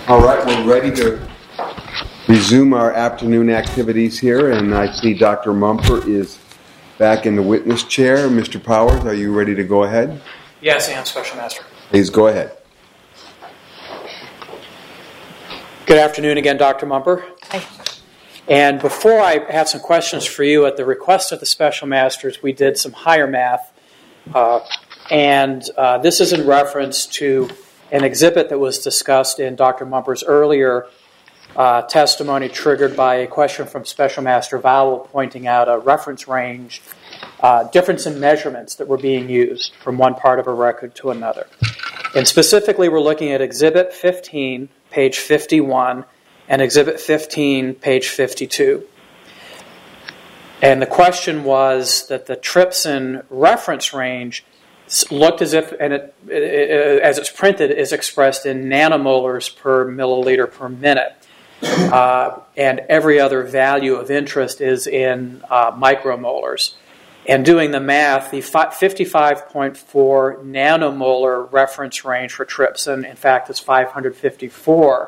All right, we're ready to resume our afternoon activities here, and I see Dr. Mumper is back in the witness chair. Mr. Powers, are you ready to go ahead? Yes, I am, Special Master. Please go ahead. Good afternoon again, Dr. Mumper. Hi. And before I have some questions for you, at the request of the Special Masters, we did some higher math. This is in reference to an exhibit that was discussed in Dr. Mumper's earlier testimony, triggered by a question from Special Master Vowell pointing out a reference range, difference in measurements that were being used from one part of a record to another. And specifically, we're looking at Exhibit 15, page 51, and Exhibit 15, page 52. And the question was that the trypsin reference range looked as if, and as it's printed, is expressed in nanomolars per milliliter per minute. And every other value of interest is in micromolars. And doing the math, the 55.4 nanomolar reference range for trypsin, in fact, is 554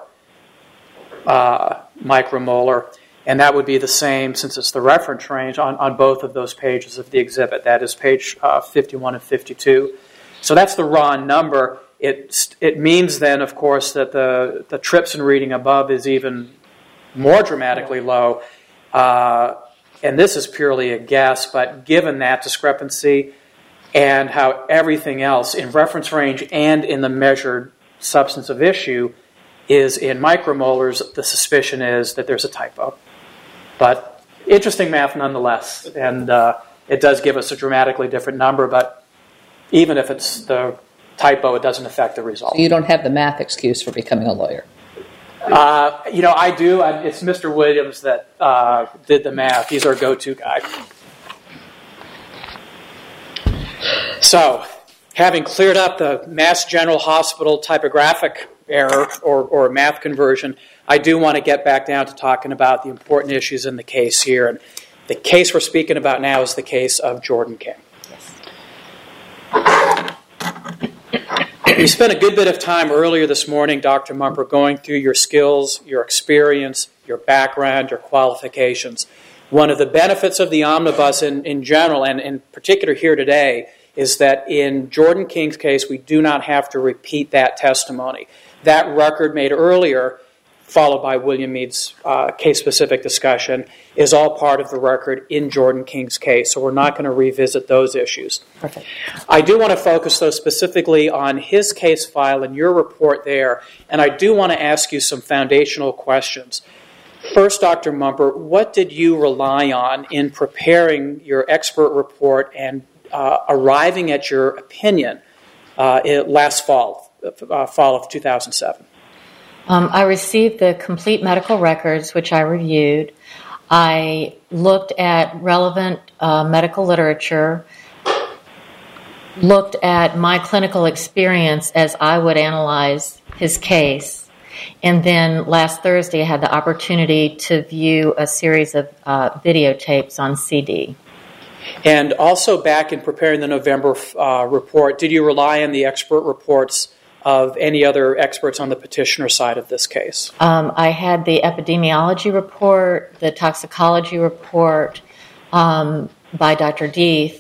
micromolar. And that would be the same, since it's the reference range, on both of those pages of the exhibit. That is page 51 and 52. So that's the raw number. It means then, of course, that the trypsin reading above is even more dramatically low. And this is purely a guess, but given that discrepancy and how everything else in reference range and in the measured substance of issue is in micromolars, the suspicion is that there's a typo. But interesting math nonetheless, and it does give us a dramatically different number, but even if it's the typo, it doesn't affect the result. So you don't have the math excuse for becoming a lawyer? I do. It's Mr. Williams that did the math. He's our go-to guy. So, having cleared up the Mass General Hospital typographic error or math conversion, I do want to get back down to talking about the important issues in the case here. And the case we're speaking about now is the case of Jordan King. Yes. We spent a good bit of time earlier this morning, Dr. Mumper, going through your skills, your experience, your background, your qualifications. One of the benefits of the omnibus in general, and in particular here today, is that in Jordan King's case, we do not have to repeat that testimony. That record made earlier, followed by William Mead's case-specific discussion, is all part of the record in Jordan King's case, so we're not going to revisit those issues. Perfect. I do want to focus, though, specifically on his case file and your report there, and I do want to ask you some foundational questions. First, Dr. Mumper, what did you rely on in preparing your expert report and arriving at your opinion last fall of 2007? I received the complete medical records, which I reviewed. I looked at relevant medical literature, looked at my clinical experience as I would analyze his case, and then last Thursday I had the opportunity to view a series of videotapes on CD. And also back in preparing the November report, did you rely on the expert reports of any other experts on the petitioner side of this case? I had the epidemiology report, the toxicology report by Dr. Deeth.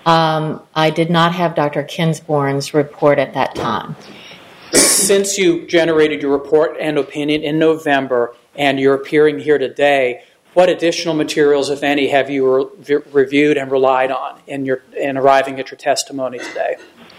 I did not have Dr. Kinsborn's report at that time. Since you generated your report and opinion in November and you're appearing here today, what additional materials, if any, have you reviewed and relied on in arriving at your testimony today?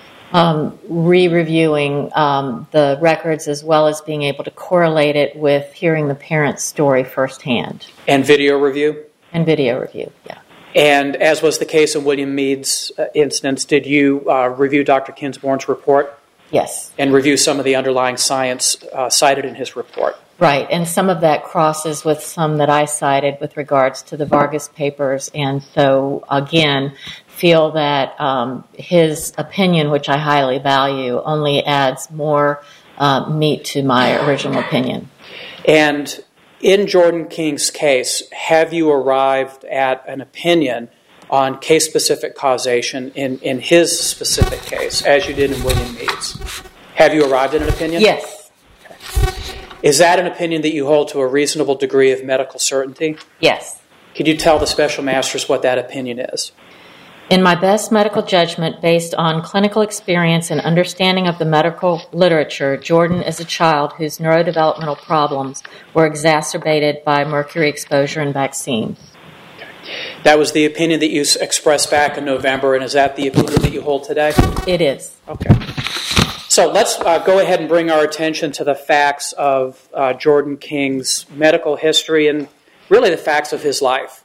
Re-reviewing the records as well as being able to correlate it with hearing the parent's story firsthand. And video review? And video review, yeah. And as was the case in William Mead's instance, did you review Dr. Kinsborn's report? Yes. And review some of the underlying science cited in his report? Right, and some of that crosses with some that I cited with regards to the Vargas papers, and so, again, feel that his opinion, which I highly value, only adds more meat to my original opinion. And in Jordan King's case, have you arrived at an opinion on case-specific causation in his specific case, as you did in William Mead's? Have you arrived at an opinion? Yes. Is that an opinion that you hold to a reasonable degree of medical certainty? Yes. Could you tell the special masters what that opinion is? In my best medical judgment, based on clinical experience and understanding of the medical literature, Jordan is a child whose neurodevelopmental problems were exacerbated by mercury exposure and vaccine. That was the opinion that you expressed back in November, and is that the opinion that you hold today? It is. Okay. So let's go ahead and bring our attention to the facts of Jordan King's medical history and really the facts of his life.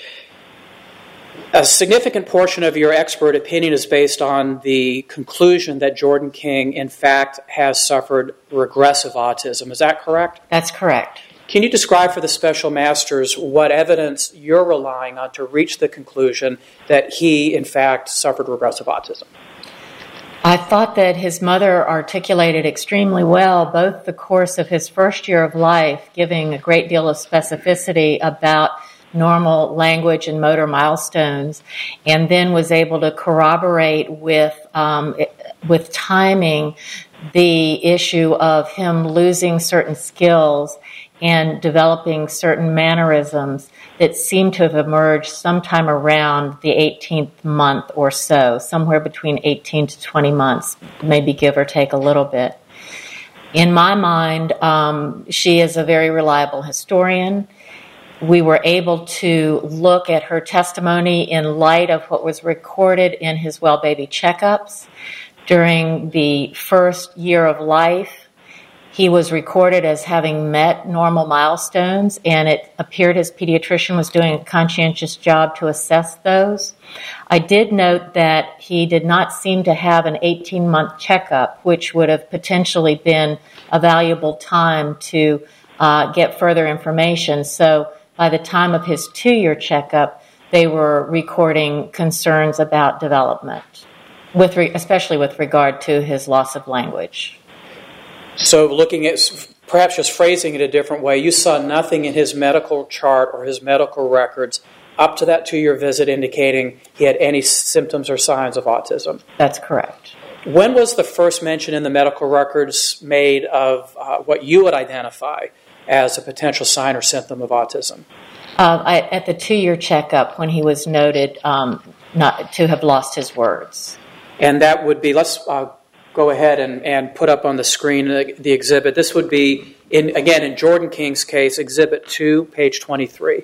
A significant portion of your expert opinion is based on the conclusion that Jordan King, in fact, has suffered regressive autism. Is that correct? That's correct. Can you describe for the special masters what evidence you're relying on to reach the conclusion that he, in fact, suffered regressive autism? I thought that his mother articulated extremely well both the course of his first year of life, giving a great deal of specificity about normal language and motor milestones, and then was able to corroborate with timing the issue of him losing certain skills and developing certain mannerisms that seem to have emerged sometime around the 18th month or so, somewhere between 18 to 20 months, maybe give or take a little bit. In my mind, she is a very reliable historian. We were able to look at her testimony in light of what was recorded in his well baby checkups. During the first year of life, he was recorded as having met normal milestones, and it appeared his pediatrician was doing a conscientious job to assess those. I did note that he did not seem to have an 18-month checkup, which would have potentially been a valuable time to get further information. So by the time of his 2-year checkup, they were recording concerns about development, especially with regard to his loss of language. So looking at, perhaps just phrasing it a different way, you saw nothing in his medical chart or his medical records up to that 2-year visit indicating he had any symptoms or signs of autism. That's correct. When was the first mention in the medical records made of what you would identify as a potential sign or symptom of autism? At the 2-year checkup, when he was noted not to have lost his words. And that would be, let's go ahead and put up on the screen the exhibit. This would be, in Jordan King's case, Exhibit 2, page 23.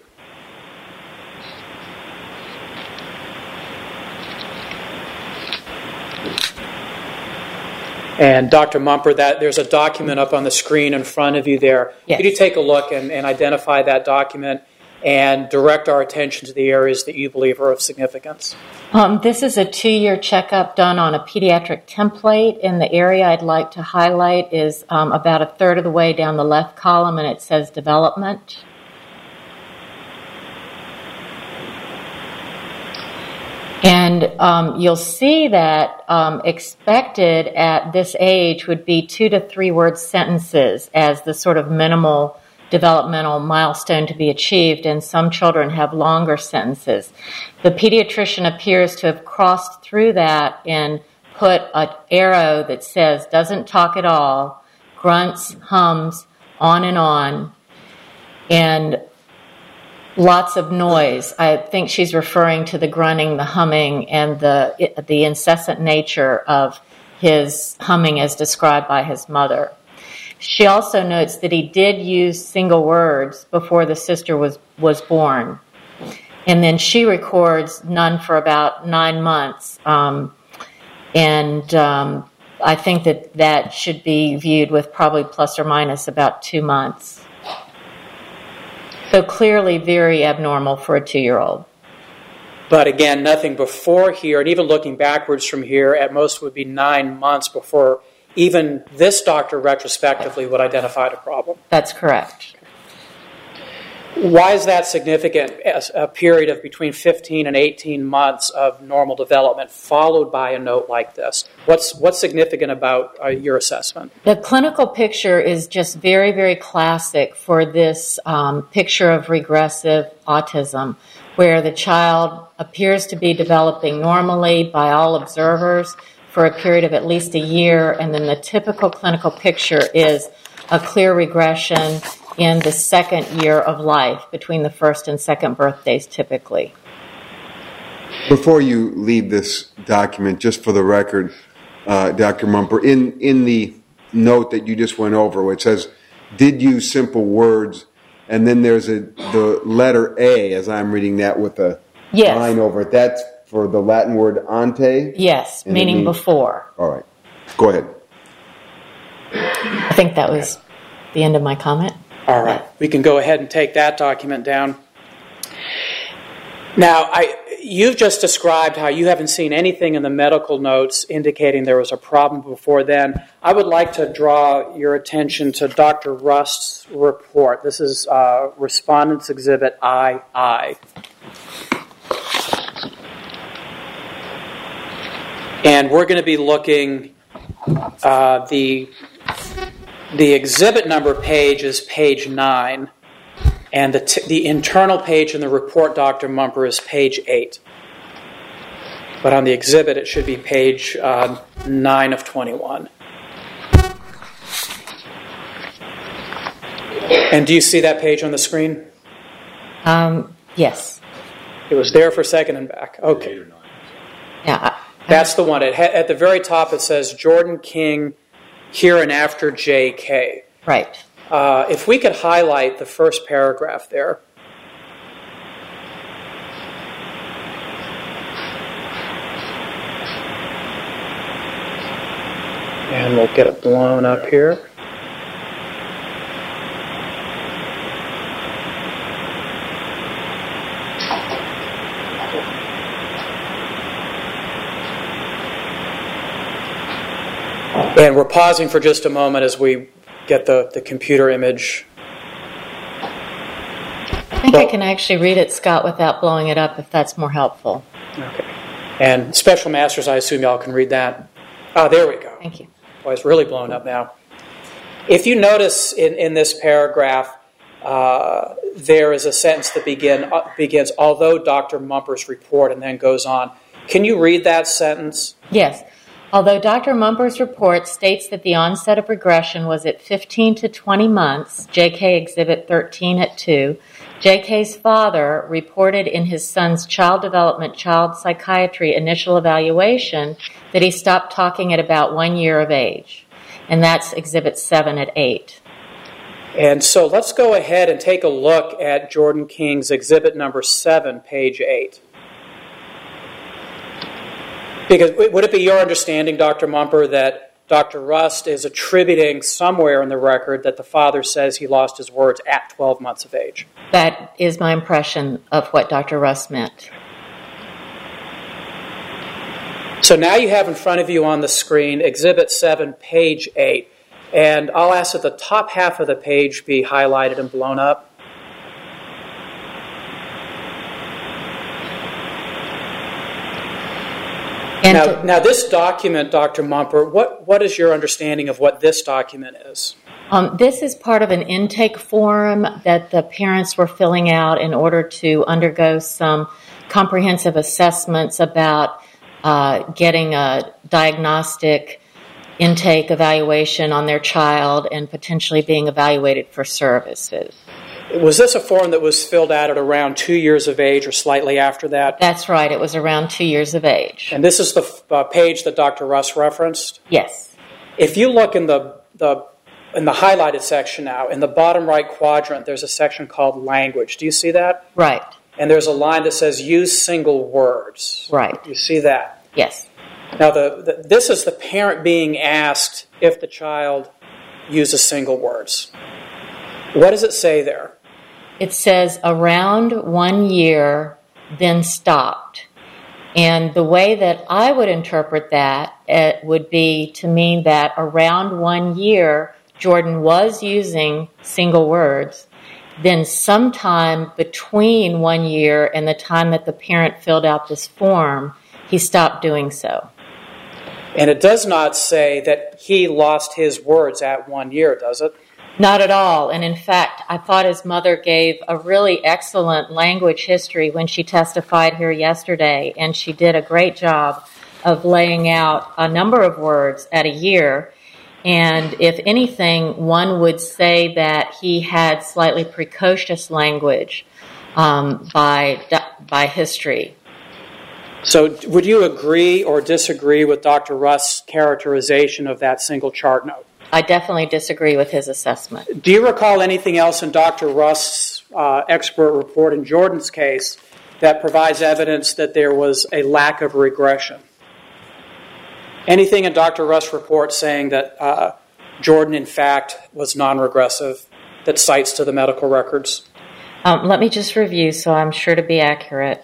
And Dr. Mumper, there's a document up on the screen in front of you there. Yes. Could you take a look and identify that document and direct our attention to the areas that you believe are of significance? This is a 2-year checkup done on a pediatric template, and the area I'd like to highlight is about a third of the way down the left column, and it says development. And you'll see that expected at this age would be 2 to 3 word sentences as the sort of minimal developmental milestone to be achieved, and some children have longer sentences. The pediatrician appears to have crossed through that and put an arrow that says doesn't talk at all, grunts, hums, on, and lots of noise. I think she's referring to the grunting, the humming, and the incessant nature of his humming as described by his mother. She also notes that he did use single words before the sister was born. And then she records none for about 9 months. I think that should be viewed with probably plus or minus about 2 months. So clearly very abnormal for a 2-year-old. But again, nothing before here, and even looking backwards from here, at most would be 9 months before even this doctor retrospectively would identify the problem. That's correct. Why is that significant? A period of between 15 and 18 months of normal development followed by a note like this. What's significant about your assessment? The clinical picture is just very, very classic for this picture of regressive autism, where the child appears to be developing normally by all observers for a period of at least a year, and then the typical clinical picture is a clear regression in the second year of life, between the first and second birthdays typically. Before you leave this document, just for the record, Dr. Mumper, in the note that you just went over, which says, did use simple words, and then there's the letter A, as I'm reading that with a line over it. That's for the Latin word ante? Yes, meaning before. All right. Go ahead. I think that was the end of my comment. All right. We can go ahead and take that document down. Now, you've just described how you haven't seen anything in the medical notes indicating there was a problem before then. I would like to draw your attention to Dr. Rust's report. This is Respondent's Exhibit II. And we're going to be looking, the exhibit number page is page 9. And the internal page in the report, Dr. Mumper, is page 8. But on the exhibit, it should be page 9 of 21. And do you see that page on the screen? Yes. It was there for a second and back. Okay. Yeah. That's the one. At the very top, it says Jordan King, here and after J.K. Right. If we could highlight the first paragraph there. And we'll get it blown up here. And we're pausing for just a moment as we get the computer image. I think I can actually read it, Scott, without blowing it up, if that's more helpful. Okay. And Special Masters, I assume y'all can read that. Oh, there we go. Thank you. Boy, it's really blown up now. If you notice in this paragraph, there is a sentence that begins, although Dr. Mumper's report, and then goes on. Can you read that sentence? Yes. Although Dr. Mumper's report states that the onset of regression was at 15 to 20 months, JK Exhibit 13 at 2, JK's father reported in his son's child development, child psychiatry initial evaluation that he stopped talking at about 1 year of age. And that's Exhibit 7 at 8. And so let's go ahead and take a look at Jordan King's Exhibit number 7, page 8. Because would it be your understanding, Dr. Mumper, that Dr. Rust is attributing somewhere in the record that the father says he lost his words at 12 months of age? That is my impression of what Dr. Rust meant. So now you have in front of you on the screen Exhibit 7, page 8. And I'll ask that the top half of the page be highlighted and blown up. Now, this document, Dr. Mumper, what is your understanding of what this document is? This is part of an intake form that the parents were filling out in order to undergo some comprehensive assessments about getting a diagnostic intake evaluation on their child and potentially being evaluated for services. Was this a form that was filled out at around 2 years of age or slightly after that? That's right. It was around 2 years of age. And this is the page that Dr. Rust referenced? Yes. If you look in the highlighted section now, in the bottom right quadrant, there's a section called Language. Do you see that? Right. And there's a line that says Use single words. Right. You see that? Yes. Now, this is the parent being asked if the child uses single words. What does it say there? It says around 1 year, then stopped. And the way that I would interpret that, it would be to mean that around 1 year, Jordan was using single words. Then sometime between 1 year and the time that the parent filled out this form, he stopped doing so. And it does not say that he lost his words at 1 year, does it? Not at all. And in fact, I thought his mother gave a really excellent language history when she testified here yesterday, and she did a great job of laying out a number of words at a year. And if anything, one would say that he had slightly precocious language by history. So would you agree or disagree with Dr. Rust's characterization of that single chart note? I definitely disagree with his assessment. Do you recall anything else in Dr. Rust's expert report in Jordan's case that provides evidence that there was a lack of regression? Anything in Dr. Rust's report saying that Jordan, in fact, was non-regressive that cites to the medical records? Let me just review so I'm sure to be accurate.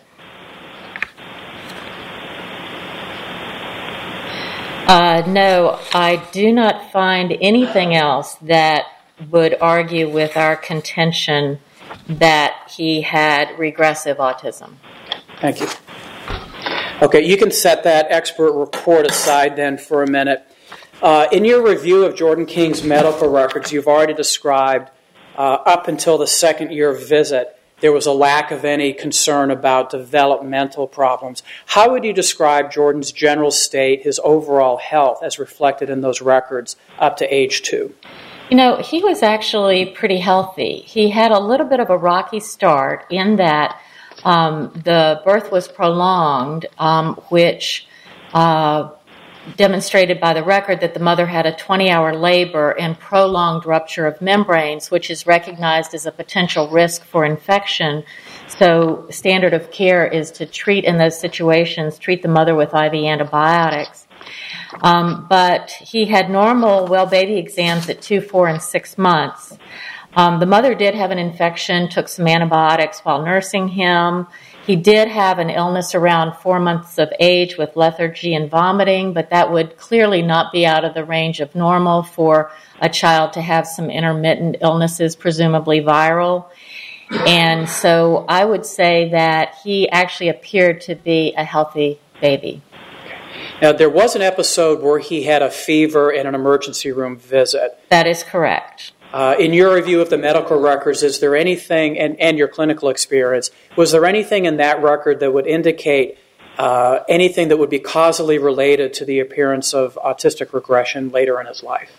No, I do not find anything else that would argue with our contention that he had regressive autism. Thank you. Okay, you can set that expert report aside then for a minute. In your review of Jordan King's medical records, you've already described up until the second year visit, there was a lack of any concern about developmental problems. How would you describe Jordan's general state, his overall health, as reflected in those records up to age 2? You know, he was actually pretty healthy. He had a little bit of a rocky start in that the birth was prolonged, which demonstrated by the record that the mother had a 20-hour labor and prolonged rupture of membranes, which is recognized as a potential risk for infection. So standard of care is to treat in those situations, treat the mother with IV antibiotics. But he had normal well baby exams at 2, 4, and 6 months. The mother did have an infection, took some antibiotics while nursing him. He did have an illness around 4 months of age with lethargy and vomiting, but that would clearly not be out of the range of normal for a child to have some intermittent illnesses, presumably viral. And so I would say that he actually appeared to be a healthy baby. Now, there was an episode where he had a fever and an emergency room visit. That is correct. In your review of the medical records, is there anything, and your clinical experience, was there anything in that record that would indicate anything that would be causally related to the appearance of autistic regression later in his life?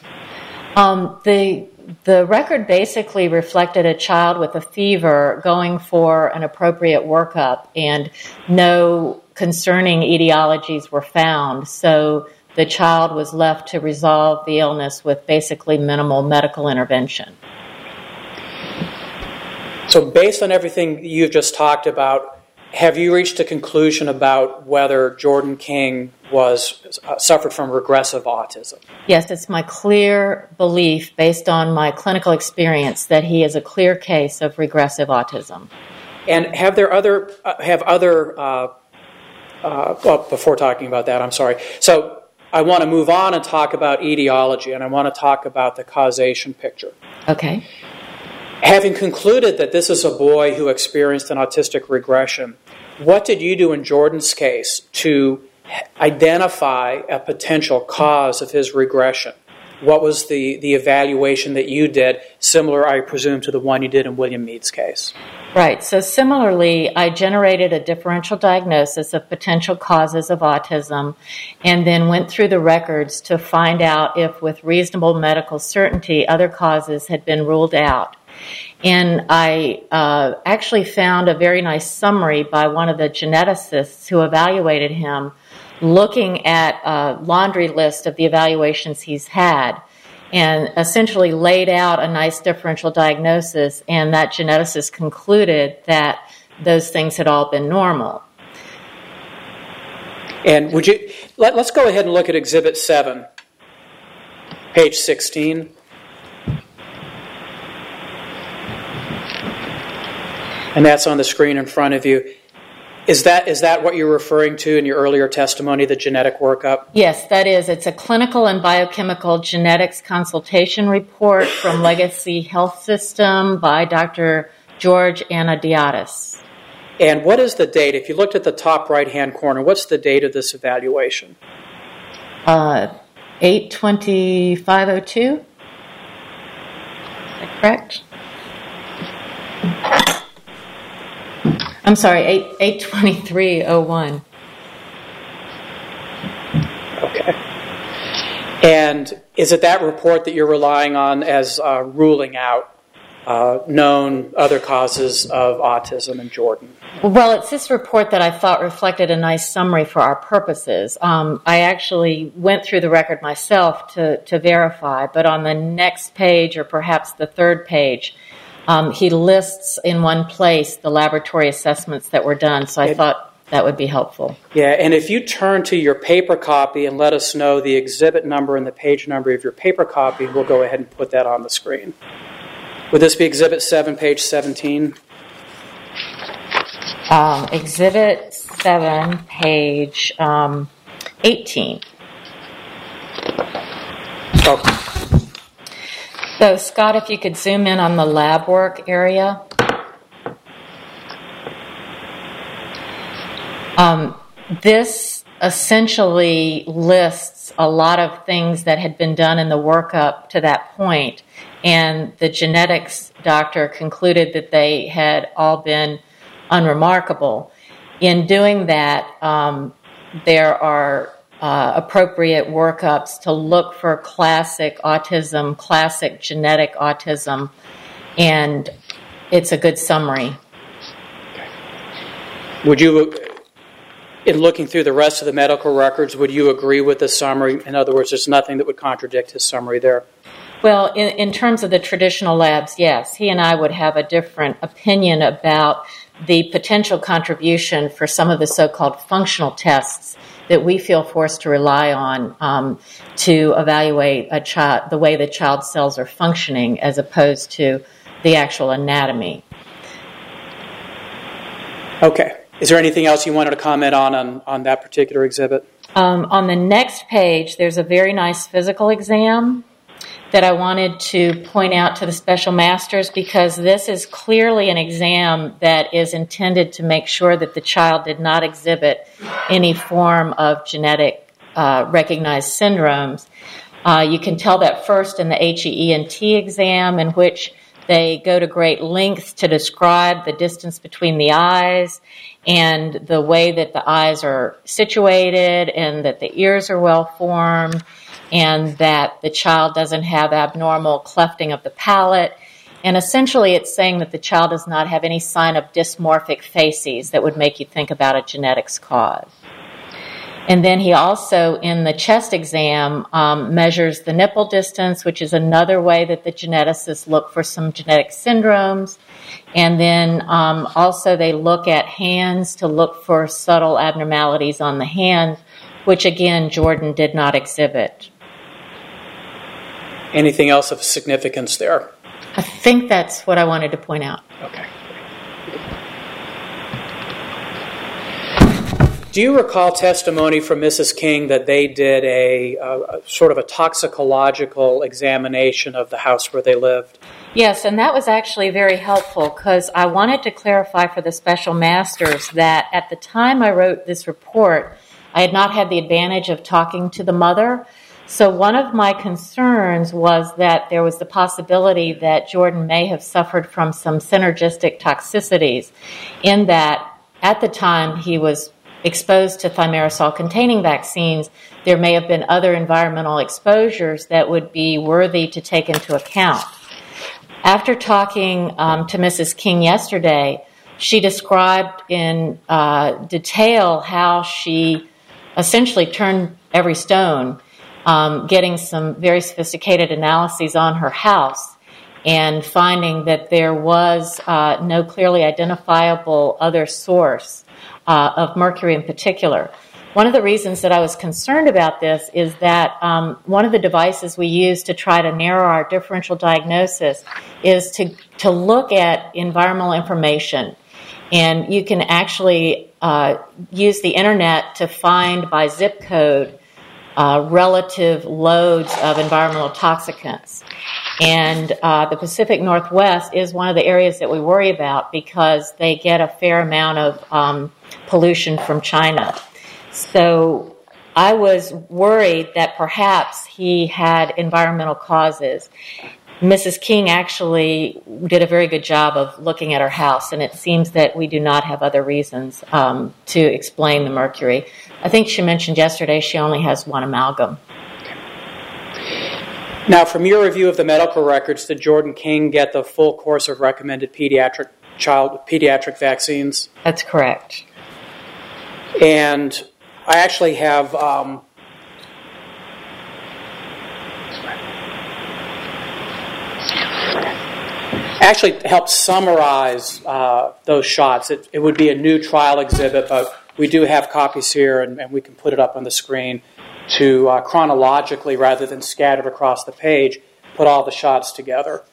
The record basically reflected a child with a fever going for an appropriate workup, and no concerning etiologies were found. So the child was left to resolve the illness with basically minimal medical intervention. So based on everything you've just talked about, have you reached a conclusion about whether Jordan King suffered from regressive autism? Yes, it's my clear belief, based on my clinical experience, that he is a clear case of regressive autism. And before talking about that, I'm sorry. So I want to move on and talk about etiology, and I want to talk about the causation picture. Okay. Having concluded that this is a boy who experienced an autistic regression, what did you do in Jordan's case to identify a potential cause of his regression? What was the evaluation that you did, similar, I presume, to the one you did in William Mead's case? Right. So similarly, I generated a differential diagnosis of potential causes of autism and then went through the records to find out if, with reasonable medical certainty, other causes had been ruled out. And I actually found a very nice summary by one of the geneticists who evaluated him, looking at a laundry list of the evaluations he's had, and essentially laid out a nice differential diagnosis, and that geneticist concluded that those things had all been normal. And let's go ahead and look at Exhibit 7, page 16. And that's on the screen in front of you. Is that what you're referring to in your earlier testimony, the genetic workup? Yes, that is. It's a clinical and biochemical genetics consultation report from Legacy Health System by Dr. George Anadiatis. And what is the date? If you looked at the top right-hand corner, what's the date of this evaluation? 8/25/02. Is that correct? I'm sorry, 8/23/01. Okay. And Is it that report that you're relying on as ruling out known other causes of autism in Jordan? Well, it's this report that I thought reflected a nice summary for our purposes. I actually went through the record myself to verify, but on the next page, or perhaps the third page, he lists in one place the laboratory assessments that were done, so I thought that would be helpful. Yeah, and if you turn to your paper copy and let us know the exhibit number and the page number of your paper copy, we'll go ahead and put that on the screen. Would this be Exhibit 7, page 17? Exhibit 7, page 18. Okay. So, Scott, if you could zoom in on the lab work area. This essentially lists a lot of things that had been done in the workup to that point, and the genetics doctor concluded that they had all been unremarkable. In doing that, there are appropriate workups to look for classic autism, classic genetic autism, and it's a good summary. Would you, in looking through the rest of the medical records, would you agree with the summary? In other words, there's nothing that would contradict his summary there. Well, in terms of the traditional labs, yes. He and I would have a different opinion about the potential contribution for some of the so-called functional tests that we feel forced to rely on to evaluate a child, the way the child's cells are functioning, as opposed to the actual anatomy. Okay. Is there anything else you wanted to comment on that particular exhibit? On the next page, there's a very nice physical exam that I wanted to point out to the special masters, because this is clearly an exam that is intended to make sure that the child did not exhibit any form of genetic recognized syndromes. You can tell that first in the HEENT exam, in which they go to great lengths to describe the distance between the eyes and the way that the eyes are situated, and that the ears are well formed, and that the child doesn't have abnormal clefting of the palate. And essentially it's saying that the child does not have any sign of dysmorphic facies that would make you think about a genetics cause. And then he also, in the chest exam, measures the nipple distance, which is another way that the geneticists look for some genetic syndromes. And then also they look at hands to look for subtle abnormalities on the hands, which again Jordan did not exhibit. Anything else of significance there? I think that's what I wanted to point out. Okay. Do you recall testimony from Mrs. King that they did a sort of a toxicological examination of the house where they lived? Yes, and that was actually very helpful, because I wanted to clarify for the special masters that at the time I wrote this report, I had not had the advantage of talking to the mother. So one of my concerns was that there was the possibility that Jordan may have suffered from some synergistic toxicities, in that at the time he was exposed to thimerosal-containing vaccines, there may have been other environmental exposures that would be worthy to take into account. After talking to Mrs. King yesterday, she described in detail how she essentially turned every stone, getting some very sophisticated analyses on her house and finding that there was no clearly identifiable other source of mercury in particular. One of the reasons that I was concerned about this is that one of the devices we use to try to narrow our differential diagnosis is to look at environmental information. And you can actually use the internet to find by zip code relative loads of environmental toxicants. And the Pacific Northwest is one of the areas that we worry about, because they get a fair amount of pollution from China. So I was worried that perhaps he had environmental causes. Mrs. King actually did a very good job of looking at her house, and it seems that we do not have other reasons to explain the mercury. I think she mentioned yesterday she only has one amalgam. Now, from your review of the medical records, did Jordan King get the full course of recommended pediatric vaccines? That's correct. And I actually have helped summarize those shots. It would be a new trial exhibit, but we do have copies here, and we can put it up on the screen to chronologically, rather than scattered across the page, put all the shots together.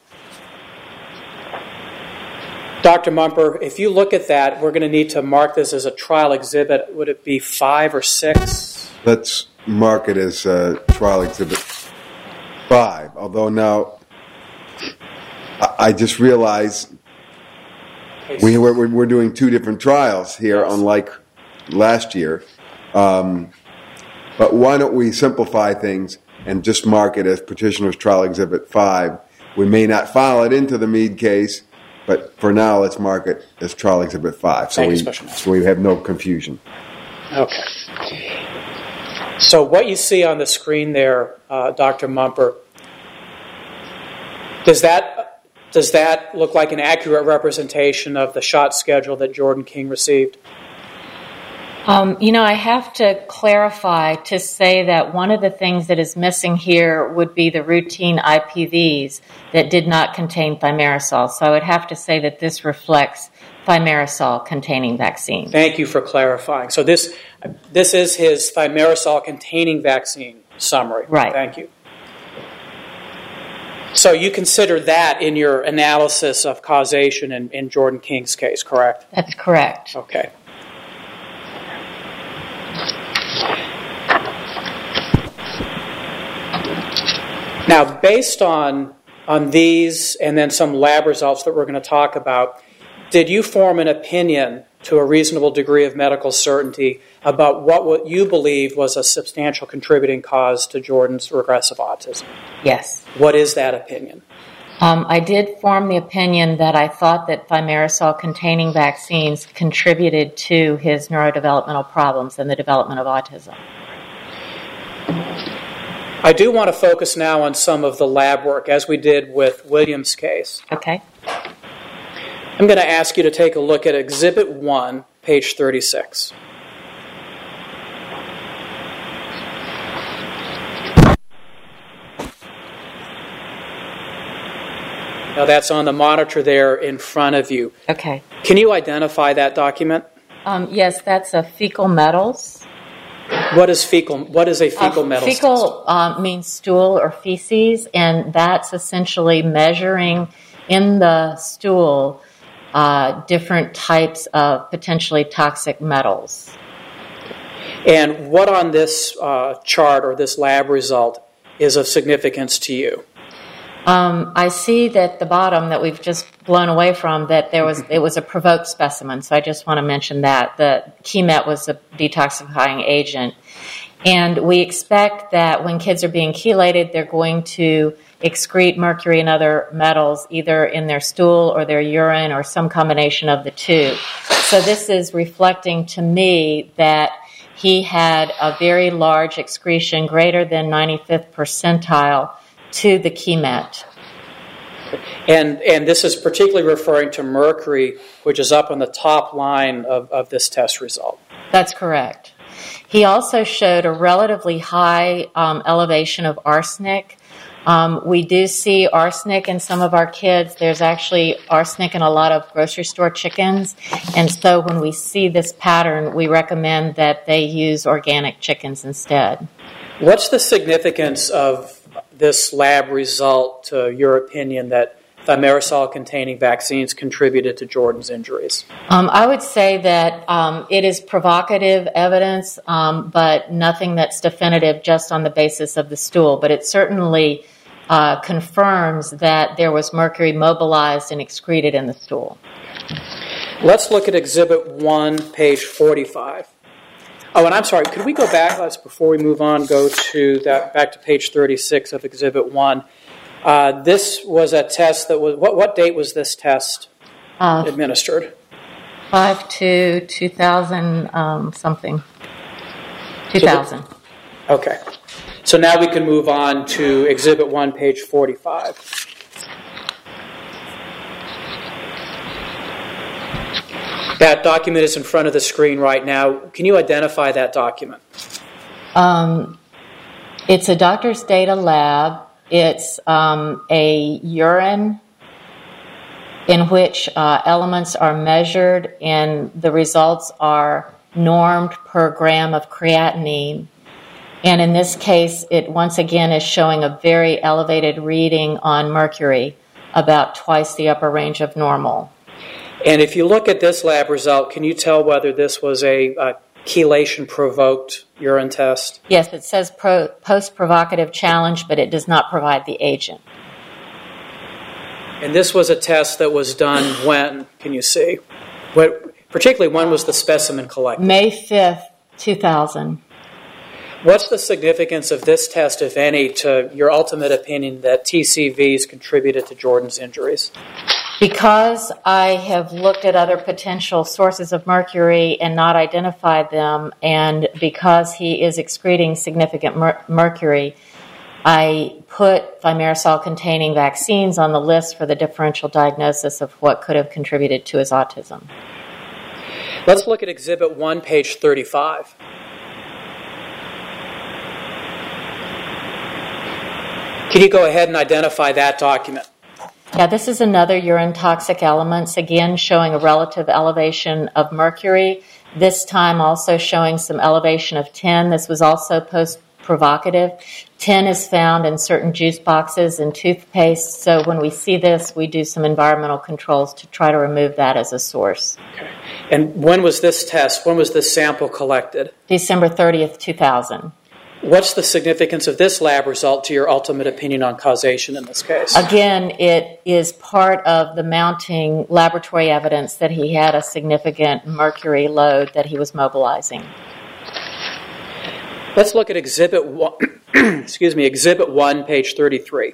Dr. Mumper, if you look at that, we're going to need to mark this as a trial exhibit. Would it be 5 or 6? Let's mark it as trial exhibit 5. Although now, I just realized we're doing 2 different trials here, yes, unlike last year. But why don't we simplify things and just mark it as Petitioner's Trial Exhibit 5? We may not file it into the Meade case, but for now, let's mark it as Trial Exhibit 5, so we have no confusion. Okay. So what you see on the screen there, Dr. Mumper, does that look like an accurate representation of the shot schedule that Jordan King received? I have to clarify to say that one of the things that is missing here would be the routine IPVs that did not contain thimerosal. So I would have to say that this reflects thimerosal-containing vaccine. Thank you for clarifying. So this is his thimerosal-containing vaccine summary. Right. Thank you. So you consider that in your analysis of causation in Jordan King's case, correct? That's correct. Okay. Now, based on these and then some lab results that we're going to talk about, did you form an opinion to a reasonable degree of medical certainty about what you believe was a substantial contributing cause to Jordan's regressive autism? Yes. What is that opinion? I did form the opinion that I thought that thimerosal-containing vaccines contributed to his neurodevelopmental problems and the development of autism. I do want to focus now on some of the lab work, as we did with William's case. Okay. I'm going to ask you to take a look at Exhibit 1, page 36. Now that's on the monitor there in front of you. Okay. Can you identify that document? Yes, that's a fecal metals. What is a fecal metals? Fecal means stool or feces, and that's essentially measuring in the stool different types of potentially toxic metals. And what on this chart or this lab result is of significance to you? I see that the bottom that we've just blown away from, that it was a provoked specimen, so I just want to mention that. The Keymet was a detoxifying agent. And we expect that when kids are being chelated, they're going to excrete mercury and other metals either in their stool or their urine or some combination of the two. So this is reflecting to me that he had a very large excretion, greater than 95th percentile, to the Keymet. And this is particularly referring to mercury, which is up on the top line of this test result. That's correct. He also showed a relatively high elevation of arsenic. We do see arsenic in some of our kids. There's actually arsenic in a lot of grocery store chickens. And so when we see this pattern, we recommend that they use organic chickens instead. What's the significance of this lab result, to your opinion, that thimerosal-containing vaccines contributed to Jordan's injuries? I would say that it is provocative evidence, but nothing that's definitive just on the basis of the stool. But it certainly confirms that there was mercury mobilized and excreted in the stool. Let's look at Exhibit 1, page 45. Oh, and I'm sorry, could we go back, before we move on, go to back to page 36 of Exhibit 1. This was a test that was, what date was this test administered? 5/2/2000 something. 2000. Okay. So now we can move on to Exhibit 1, page 45. That document is in front of the screen right now. Can you identify that document? It's a doctor's data lab. It's a urine in which elements are measured, and the results are normed per gram of creatinine. And in this case, it once again is showing a very elevated reading on mercury, about twice the upper range of normal. And if you look at this lab result, can you tell whether this was a chelation-provoked urine test? Yes, it says post-provocative challenge, but it does not provide the agent. And this was a test that was done when, can you see? Particularly, when was the specimen collected? May 5th, 2000. What's the significance of this test, if any, to your ultimate opinion that TCVs contributed to Jordan's injuries? Because I have looked at other potential sources of mercury and not identified them, and because he is excreting significant mercury, I put thimerosal-containing vaccines on the list for the differential diagnosis of what could have contributed to his autism. Let's look at Exhibit 1, page 35. Can you go ahead and identify that document? Yeah, this is another urine toxic elements, again showing a relative elevation of mercury, this time also showing some elevation of tin. This was also post-provocative. Tin is found in certain juice boxes and toothpaste, so when we see this, we do some environmental controls to try to remove that as a source. Okay. And when was this sample collected? December 30th, 2000. What's the significance of this lab result to your ultimate opinion on causation in this case? Again, it is part of the mounting laboratory evidence that he had a significant mercury load that he was mobilizing. Let's look at Exhibit 1, Exhibit 1, page 33.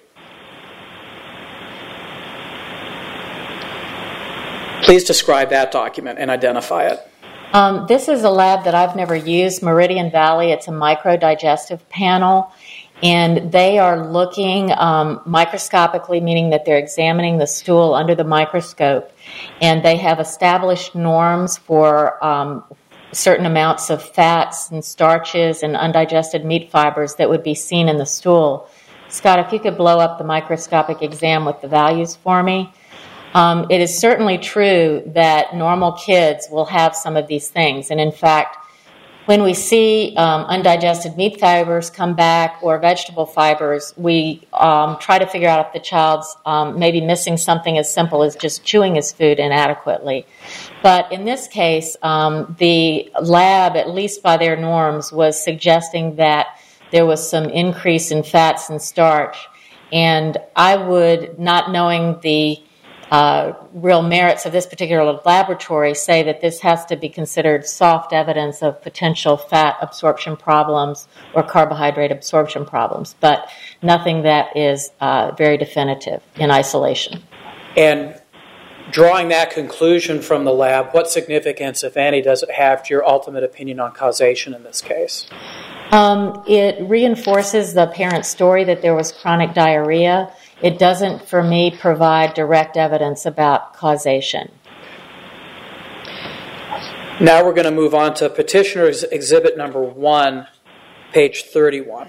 Please describe that document and identify it. This is a lab that I've never used, Meridian Valley. It's a microdigestive panel, and they are looking microscopically, meaning that they're examining the stool under the microscope, and they have established norms for certain amounts of fats and starches and undigested meat fibers that would be seen in the stool. Scott, if you could blow up the microscopic exam with the values for me. It is certainly true that normal kids will have some of these things. And in fact, when we see undigested meat fibers come back or vegetable fibers, we try to figure out if the child's maybe missing something as simple as just chewing his food inadequately. But in this case, the lab, at least by their norms, was suggesting that there was some increase in fats and starch. And I would, not knowing the real merits of this particular laboratory, say that this has to be considered soft evidence of potential fat absorption problems or carbohydrate absorption problems, but nothing that is very definitive in isolation. And drawing that conclusion from the lab, what significance, if any, does it have to your ultimate opinion on causation in this case? It reinforces the parent's story that there was chronic diarrhea. It doesn't, for me, provide direct evidence about causation. Now we're going to move on to Petitioner's Exhibit Number 1, page 31.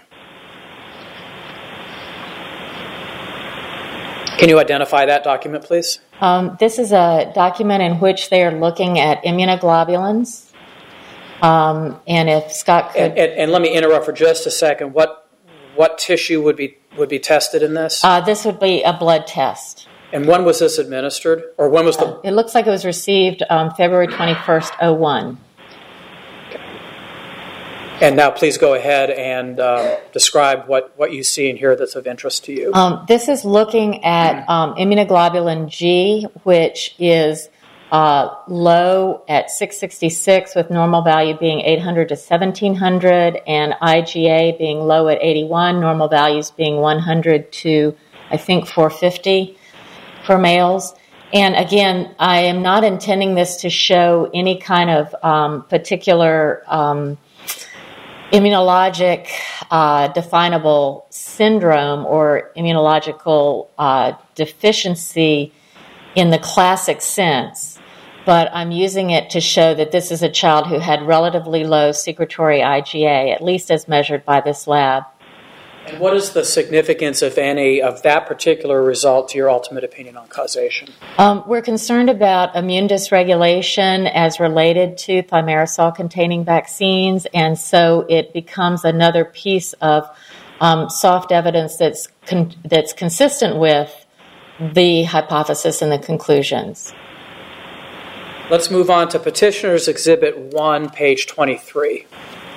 Can you identify that document, please? This is a document in which they are looking at immunoglobulins. And if Scott could... And let me interrupt for just a second. What tissue would be tested in this? This would be a blood test. And when was this administered? Or when was the... It looks like it was received February 21st, 01. Okay. And now please go ahead and describe what you see in here that's of interest to you. This is looking at immunoglobulin G, which is low at 666 with normal value being 800 to 1700, and IgA being low at 81, normal values being 100 to, I think, 450 for males. And again, I am not intending this to show any kind of particular immunologic definable syndrome or immunological deficiency in the classic sense, but I'm using it to show that this is a child who had relatively low secretory IgA, at least as measured by this lab. And what is the significance, if any, of that particular result to your ultimate opinion on causation? We're concerned about immune dysregulation as related to thimerosal-containing vaccines, and so it becomes another piece of soft evidence that's consistent with the hypothesis and the conclusions. Let's move on to Petitioner's Exhibit 1, page 23.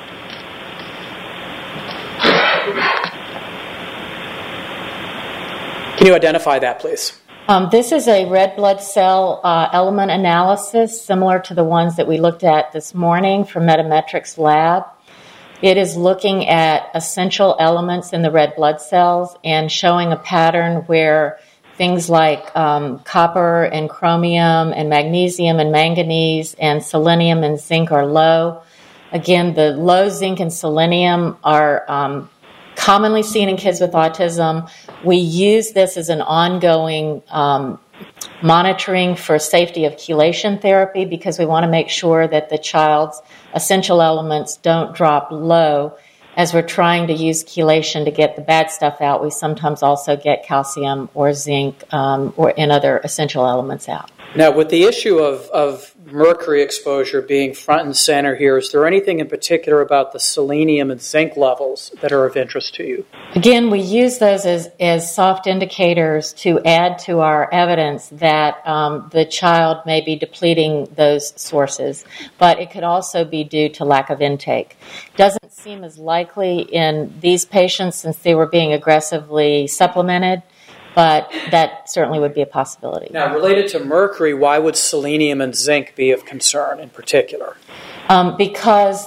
Can you identify that, please? This is a red blood cell element analysis similar to the ones that we looked at this morning from Metametrics Lab. It is looking at essential elements in the red blood cells and showing a pattern where things like copper and chromium and magnesium and manganese and selenium and zinc are low. Again, the low zinc and selenium are commonly seen in kids with autism. We use this as an ongoing monitoring for safety of chelation therapy because we want to make sure that the child's essential elements don't drop low. As we're trying to use chelation to get the bad stuff out, we sometimes also get calcium or zinc or and other essential elements out. Now, with the issue of mercury exposure being front and center here, is there anything in particular about the selenium and zinc levels that are of interest to you? Again, we use those as soft indicators to add to our evidence that the child may be depleting those sources, but it could also be due to lack of intake. Doesn't seem as likely in these patients since they were being aggressively supplemented, but that certainly would be a possibility. Now, related to mercury, why would selenium and zinc be of concern in particular? Because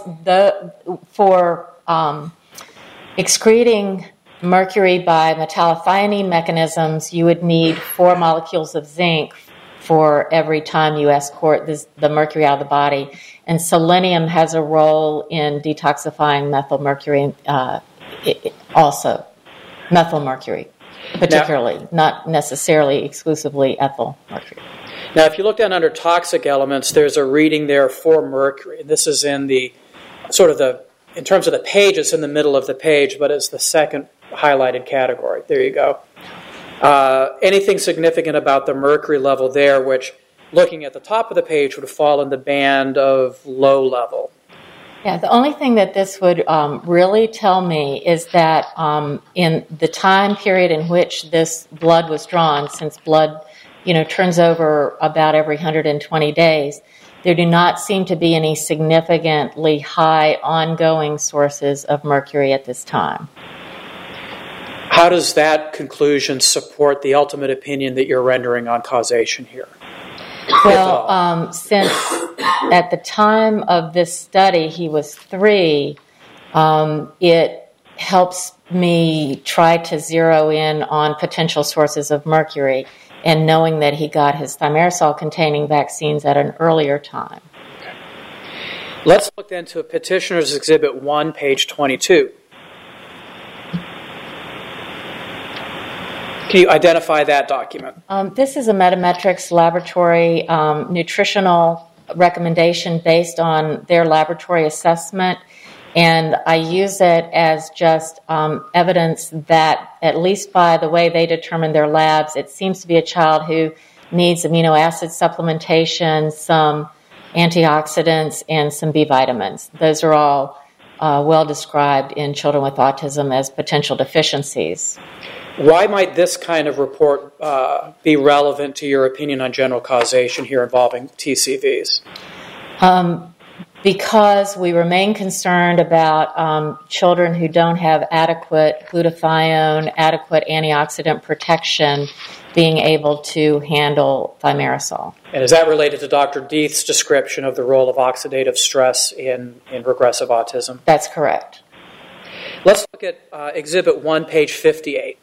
for excreting mercury by metallothionein mechanisms, you would need 4 molecules of zinc for every time you escort the mercury out of the body. And selenium has a role in detoxifying methylmercury also. Methylmercury, particularly, not necessarily exclusively ethyl mercury. Now, if you look down under toxic elements, there's a reading there for mercury. This is in the in terms of the page, it's in the middle of the page, but it's the second highlighted category. There you go. Anything significant about the mercury level there, which, looking at the top of the page, would fall in the band of low level? Yeah, the only thing that this would really tell me is that in the time period in which this blood was drawn, since blood turns over about every 120 days, there do not seem to be any significantly high ongoing sources of mercury at this time. How does that conclusion support the ultimate opinion that you're rendering on causation here? Well, since at the time of this study he was 3, it helps me try to zero in on potential sources of mercury and knowing that he got his thimerosal-containing vaccines at an earlier time. Okay. Let's look then to Petitioner's Exhibit 1, page 22. Can you identify that document? This is a Metametrics laboratory nutritional recommendation based on their laboratory assessment, and I use it as just evidence that, at least by the way they determine their labs, it seems to be a child who needs amino acid supplementation, some antioxidants, and some B vitamins. Those are all well described in children with autism as potential deficiencies. Why might this kind of report be relevant to your opinion on general causation here involving TCVs? Because we remain concerned about children who don't have adequate glutathione, adequate antioxidant protection being able to handle thimerosal. And is that related to Dr. Deeth's description of the role of oxidative stress in regressive autism? That's correct. Let's look at Exhibit 1, page 58.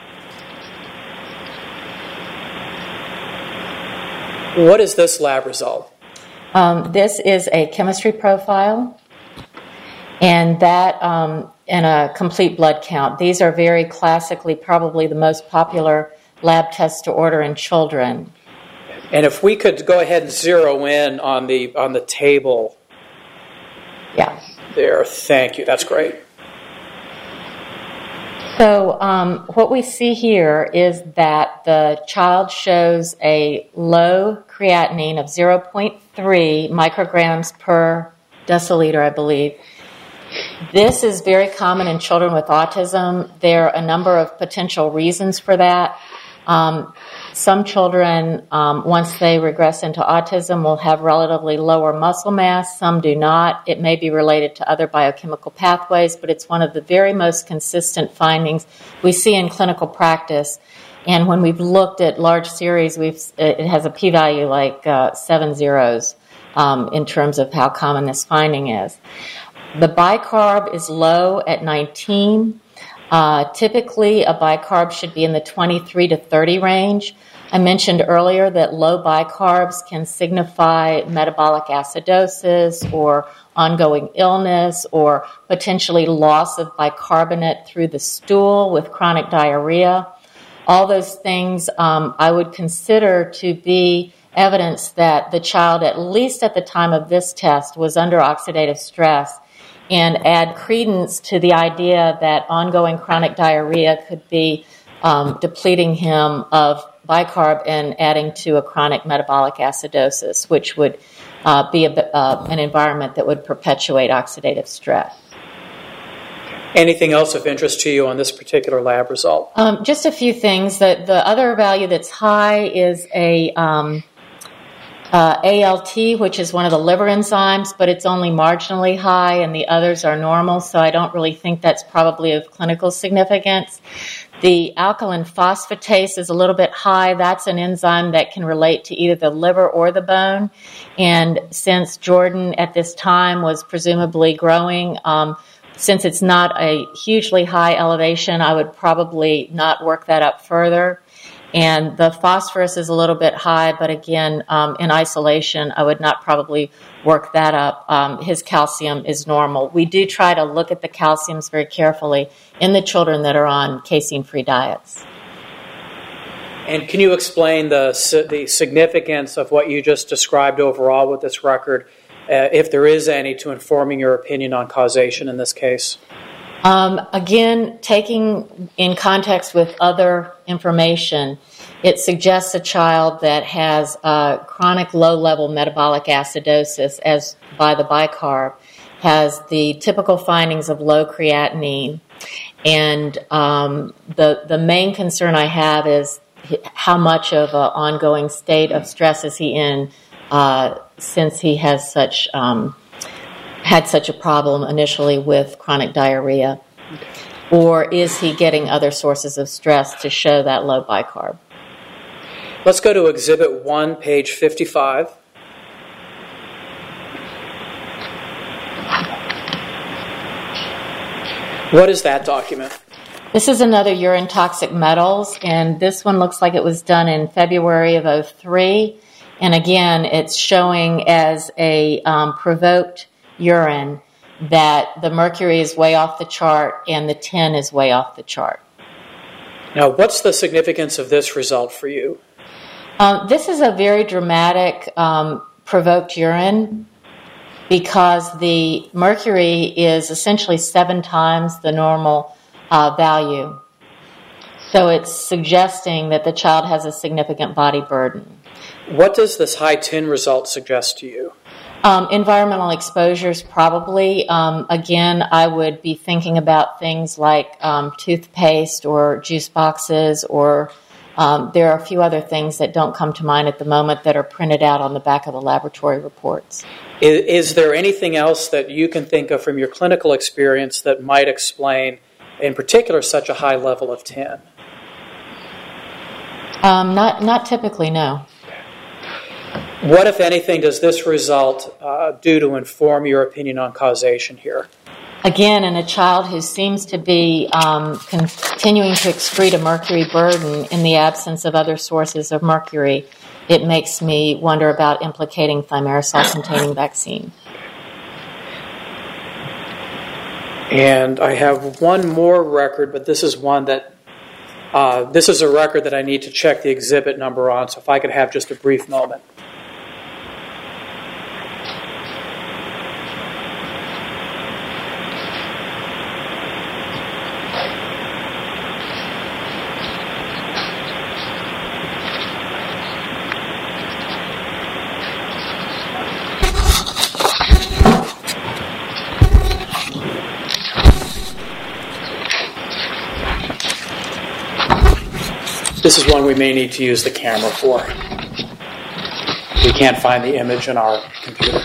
What is this lab result? This is a chemistry profile, And that and a complete blood count. These are very classically probably the most popular lab tests to order in children. And if we could go ahead and zero in on the table. Yeah. There, thank you. That's great. So what we see here is that the child shows a low creatinine of 0.3 micrograms per deciliter, I believe. This is very common in children with autism. There are a number of potential reasons for that. Some children, once they regress into autism, will have relatively lower muscle mass. Some do not. It may be related to other biochemical pathways, but it's one of the very most consistent findings we see in clinical practice. And when we've looked at large series, it has a p-value like 7 zeros in terms of how common this finding is. The bicarb is low at 19. Typically, a bicarb should be in the 23 to 30 range. I mentioned earlier that low bicarbs can signify metabolic acidosis or ongoing illness or potentially loss of bicarbonate through the stool with chronic diarrhea. All those things I would consider to be evidence that the child, at least at the time of this test, was under oxidative stress, and add credence to the idea that ongoing chronic diarrhea could be depleting him of bicarb and adding to a chronic metabolic acidosis, which would be an environment that would perpetuate oxidative stress. Anything else of interest to you on this particular lab result? Just a few things. The other value that's high is a ALT, which is one of the liver enzymes, but it's only marginally high, and the others are normal, so I don't really think that's probably of clinical significance. The alkaline phosphatase is a little bit high. That's an enzyme that can relate to either the liver or the bone, and since Jordan at this time was presumably growing, since it's not a hugely high elevation, I would probably not work that up further. And the phosphorus is a little bit high, but again, in isolation, I would not probably work that up. His calcium is normal. We do try to look at the calciums very carefully in the children that are on casein-free diets. And can you explain the significance of what you just described overall with this record, if there is any, to informing your opinion on causation in this case? Again, taking in context with other information, it suggests a child that has chronic low-level metabolic acidosis, as by the bicarb, has the typical findings of low creatinine. And the main concern I have is how much of an ongoing state of stress is he in since he has had such a problem initially with chronic diarrhea? Or is he getting other sources of stress to show that low bicarb? Let's go to Exhibit 1, page 55. What is that document? This is another urine toxic metals, and this one looks like it was done in February of 2003. And again, it's showing as a provoked urine that the mercury is way off the chart and the tin is way off the chart. Now, what's the significance of this result for you? This is a very dramatic provoked urine because the mercury is essentially 7 times the normal value. So it's suggesting that the child has a significant body burden. What does this high tin result suggest to you? Environmental exposures, probably. Again, I would be thinking about things like toothpaste or juice boxes, or there are a few other things that don't come to mind at the moment that are printed out on the back of the laboratory reports. Is there anything else that you can think of from your clinical experience that might explain, in particular, such a high level of tin? Not typically, no. What, if anything, does this result do to inform your opinion on causation here? Again, in a child who seems to be continuing to excrete a mercury burden in the absence of other sources of mercury, it makes me wonder about implicating thimerosal-containing vaccine. And I have one more record, but this is one that this is a record that I need to check the exhibit number on, so if I could have just a brief moment. This is one we may need to use the camera for. We can't find the image in our computer.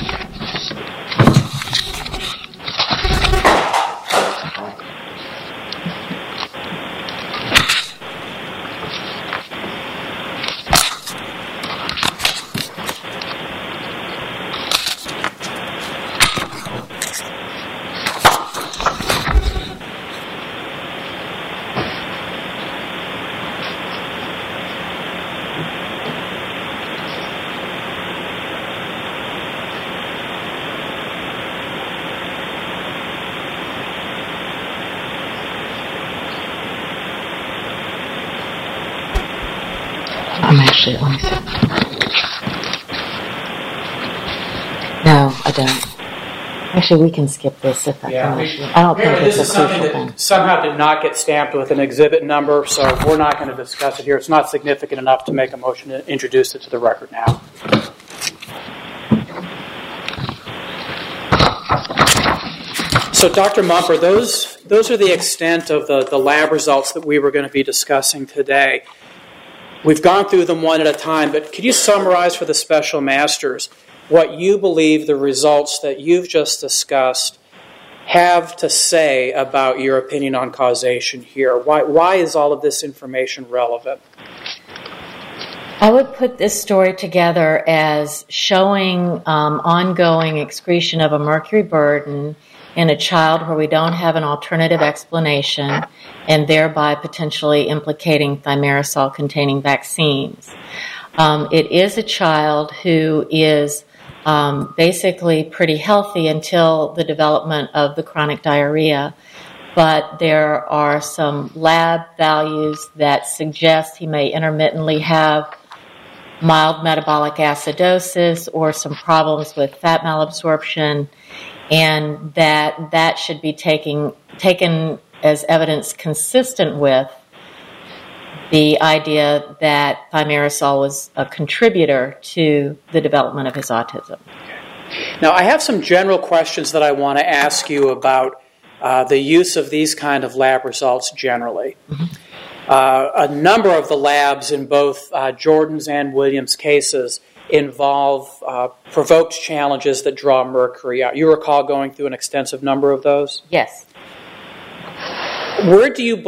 Let me see. No, I don't. Actually, we can skip this if I don't think it's a crucial thing. That somehow did not get stamped with an exhibit number, so we're not going to discuss it here. It's not significant enough to make a motion to introduce it to the record now. So, Dr. Mumper, those are the extent of the lab results that we were going to be discussing today. We've gone through them one at a time, but could you summarize for the special masters what you believe the results that you've just discussed have to say about your opinion on causation here? Why is all of this information relevant? I would put this story together as showing ongoing excretion of a mercury burden in a child where we don't have an alternative explanation, and thereby potentially implicating thimerosal-containing vaccines. It is a child who is basically pretty healthy until the development of the chronic diarrhea, but there are some lab values that suggest he may intermittently have mild metabolic acidosis or some problems with fat malabsorption, and that should be taken as evidence consistent with the idea that thimerosal was a contributor to the development of his autism. Now, I have some general questions that I want to ask you about the use of these kind of lab results generally. Mm-hmm. A number of the labs in both Jordan's and Williams' cases involve provoked challenges that draw mercury out. You recall going through an extensive number of those? Yes. Where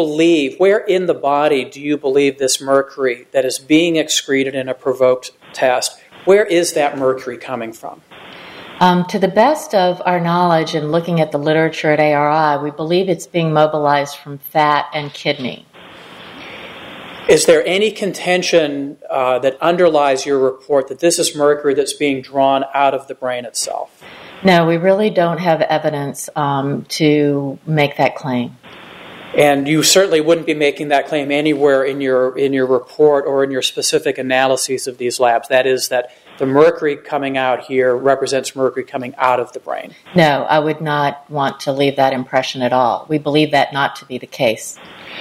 in the body do you believe this mercury that is being excreted in a provoked test, where is that mercury coming from? To the best of our knowledge and looking at the literature at ARI, we believe it's being mobilized from fat and kidney. Is there any contention that underlies your report that this is mercury that's being drawn out of the brain itself? No, we really don't have evidence to make that claim. And you certainly wouldn't be making that claim anywhere in your report or in your specific analyses of these labs. That is, that the mercury coming out here represents mercury coming out of the brain. No, I would not want to leave that impression at all. We believe that not to be the case.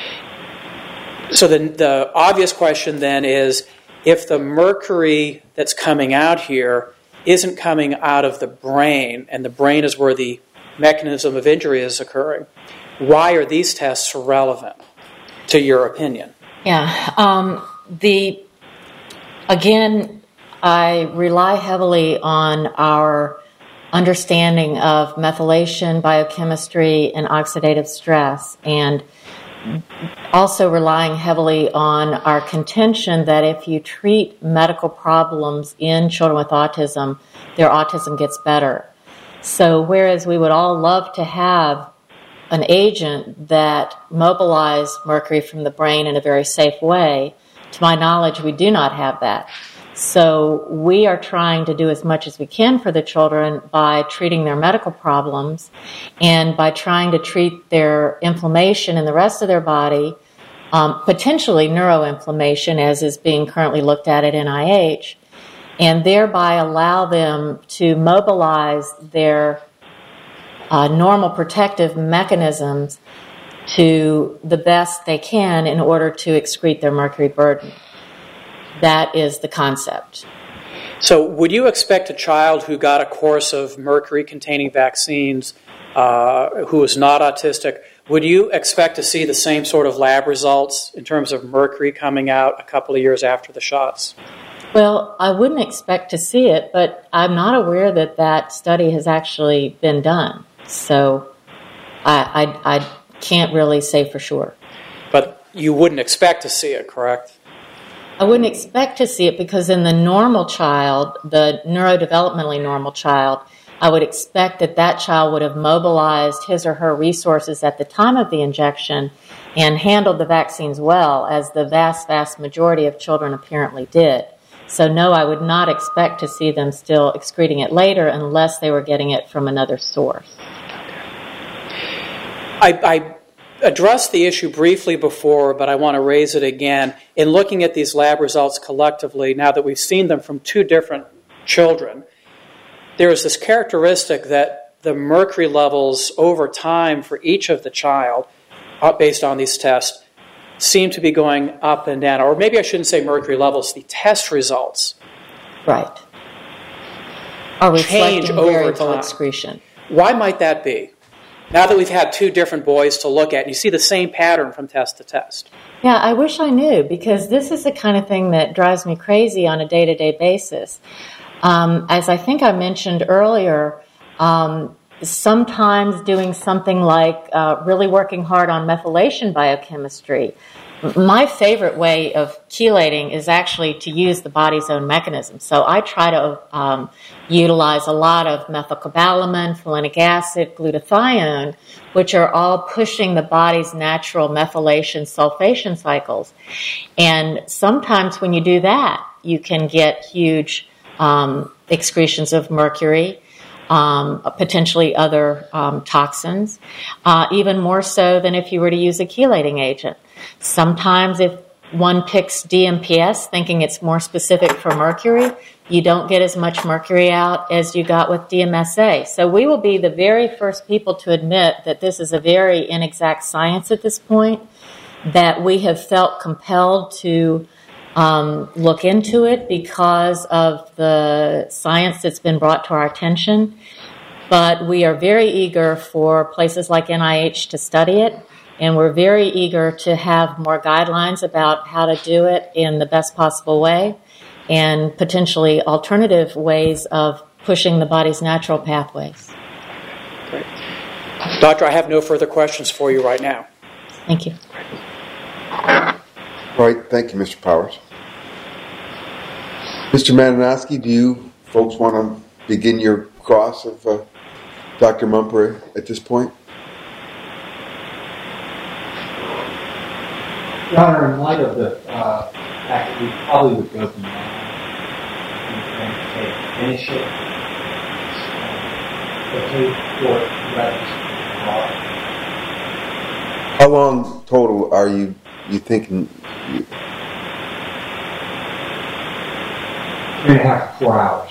So the obvious question then is, if the mercury that's coming out here isn't coming out of the brain, and the brain is where the mechanism of injury is occurring, why are these tests relevant to your opinion? Yeah. Again, I rely heavily on our understanding of methylation, biochemistry, and oxidative stress, and also relying heavily on our contention that if you treat medical problems in children with autism, their autism gets better. So whereas we would all love to have an agent that mobilized mercury from the brain in a very safe way, to my knowledge, we do not have that. So we are trying to do as much as we can for the children by treating their medical problems and by trying to treat their inflammation in the rest of their body, potentially neuroinflammation, as is being currently looked at NIH, and thereby allow them to mobilize their normal protective mechanisms to the best they can in order to excrete their mercury burden. That is the concept. So would you expect a child who got a course of mercury-containing vaccines, who is not autistic, would you expect to see the same sort of lab results in terms of mercury coming out a couple of years after the shots? Well, I wouldn't expect to see it, but I'm not aware that that study has actually been done. So I can't really say for sure. But you wouldn't expect to see it, correct? I wouldn't expect to see it because in the normal child, the neurodevelopmentally normal child, I would expect that that child would have mobilized his or her resources at the time of the injection and handled the vaccines well, as the vast, vast majority of children apparently did. So no, I would not expect to see them still excreting it later unless they were getting it from another source. I addressed the issue briefly before, but I want to raise it again. In looking at these lab results collectively, now that we've seen them from two different children, there is this characteristic that the mercury levels over time for each of the child, based on these tests, seem to be going up and down. Or maybe I shouldn't say mercury levels, the test results. Right. Are change reflecting over variable time. excretion. Why might that be? Now that we've had two different boys to look at, you see the same pattern from test to test. Yeah, I wish I knew, because this is the kind of thing that drives me crazy on a day-to-day basis. As I think I mentioned earlier, sometimes doing something like really working hard on methylation biochemistry. My favorite way of chelating is actually to use the body's own mechanism. So I try to utilize a lot of methylcobalamin, folinic acid, glutathione, which are all pushing the body's natural methylation sulfation cycles. And sometimes when you do that, you can get huge excretions of mercury, potentially other toxins, even more so than if you were to use a chelating agent. Sometimes if one picks DMPS thinking it's more specific for mercury, you don't get as much mercury out as you got with DMSA. So we will be the very first people to admit that this is a very inexact science at this point, that we have felt compelled to look into it because of the science that's been brought to our attention. But we are very eager for places like NIH to study it, and we're very eager to have more guidelines about how to do it in the best possible way, and potentially alternative ways of pushing the body's natural pathways. Great. Doctor, I have no further questions for you right now. Thank you. Right, thank you, Mr. Powers. Mr. Malinowski, do you folks want to begin your cross of Dr. Mumper at this point? Your Honor, in light of the fact that we probably would go beyond and finish it, How long total are you thinking? 3.5 to 4 hours.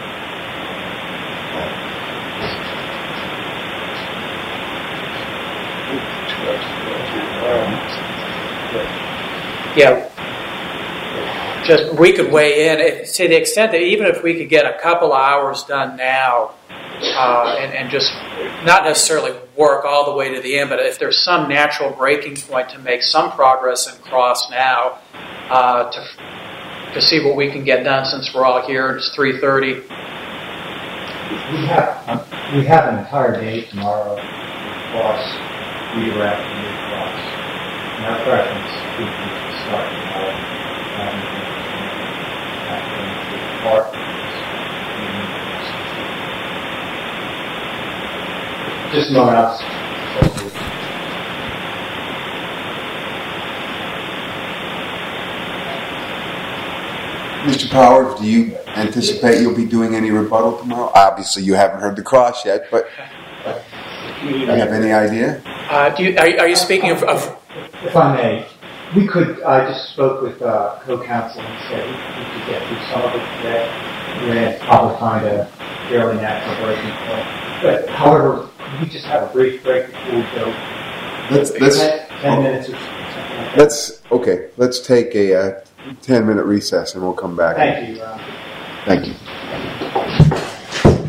Yeah, just we could weigh in to the extent that even if we could get a couple of hours done now, and just not necessarily work all the way to the end, but if there's some natural breaking point to make some progress and cross now, to see what we can get done since we're all here. It's 3:30. We have an entire day tomorrow to cross, redirect, and recross. And our preference would be to start tomorrow. Just a moment. Mr. Powers, do you anticipate you'll be doing any rebuttal tomorrow? Obviously, you haven't heard the cross yet, but do you have any idea? Are you speaking of? If I may, we could. I just spoke with co-counsel and said we could get through some of it today. We're going to probably find a fairly natural breaking point. But however, we just have a brief break before we go. Let's 10 minutes or something like that. Let's take a 10-minute recess and we'll come back. Thank you. Thank you.